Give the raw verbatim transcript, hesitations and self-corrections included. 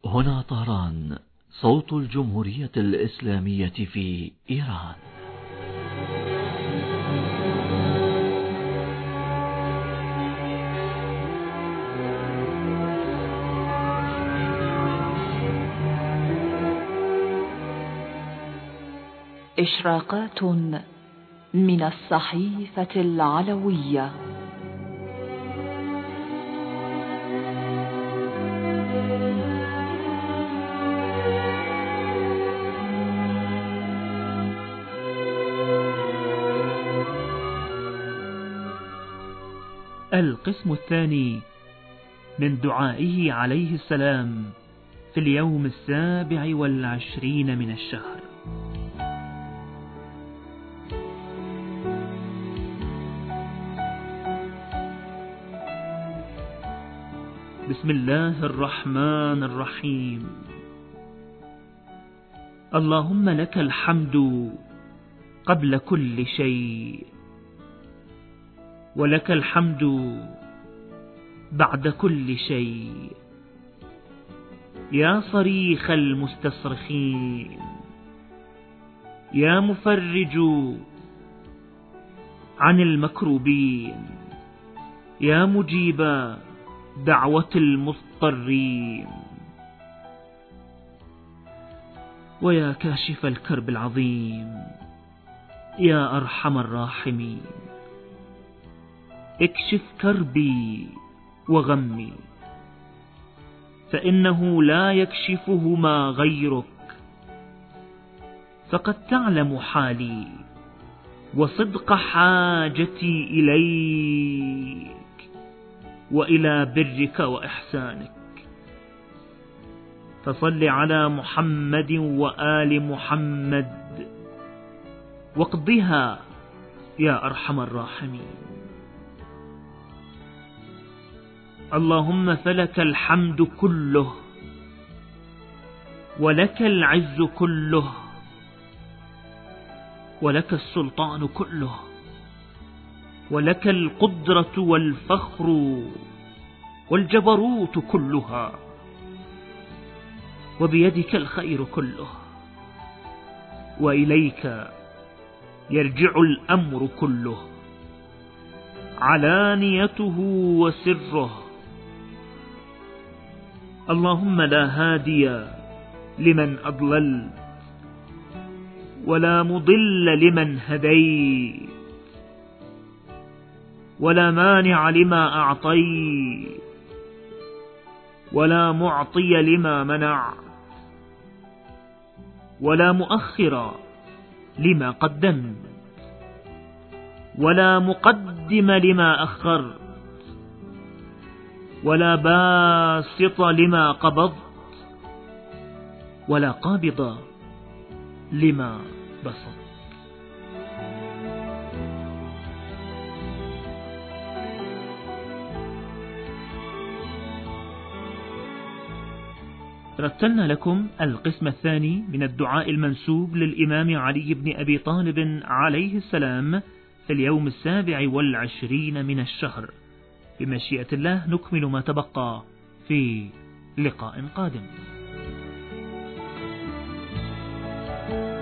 هنا طهران، صوت الجمهورية الإسلامية في إيران. إشراقات من الصحيفة العلوية. القسم الثاني من دعائه عليه السلام في اليوم السابع والعشرين من الشهر. بسم الله الرحمن الرحيم. اللهم لك الحمد قبل كل شيء، ولك الحمد بعد كل شيء، يا صريخ المستصرخين، يا مفرج عن المكروبين، يا مجيب دعوة المضطرين، ويا كاشف الكرب العظيم، يا أرحم الراحمين. اكشف كربي وغمي، فإنه لا يكشفهما غيرك، فقد تعلم حالي وصدق حاجتي إليك وإلى برك وإحسانك. فصل على محمد وآل محمد واقضها يا أرحم الراحمين. اللهم فلك الحمد كله، ولك العز كله، ولك السلطان كله، ولك القدرة والفخر والجبروت كلها، وبيدك الخير كله، وإليك يرجع الأمر كله، علانيته وسره. اللهم لا هادي لمن أضللت، ولا مضل لمن هديت، ولا مانع لما أعطيت، ولا معطي لما منعت، ولا مؤخر لما قدمت، ولا مقدم لما أخرت، ولا باسط لما قبضت، ولا قابض لما بسط. رتلنا لكم القسم الثاني من الدعاء المنسوب للإمام علي بن أبي طالب عليه السلام في اليوم السابع والعشرين من الشهر. بمشيئة الله نكمل ما تبقى في لقاء قادم.